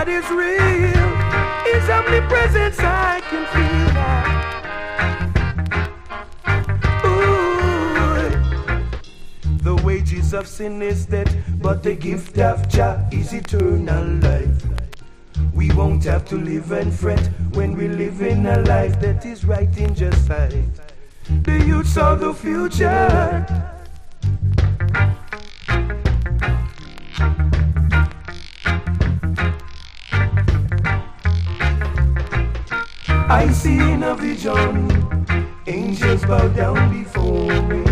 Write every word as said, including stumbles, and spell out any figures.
God is real. His omnipresence I can feel that. Ooh. The wages of sin is death, but the gift of Jah is eternal life. We won't have to live and fret when we live in a life that is right in just sight. The youths are the future. I see in a vision, angels bow down before me.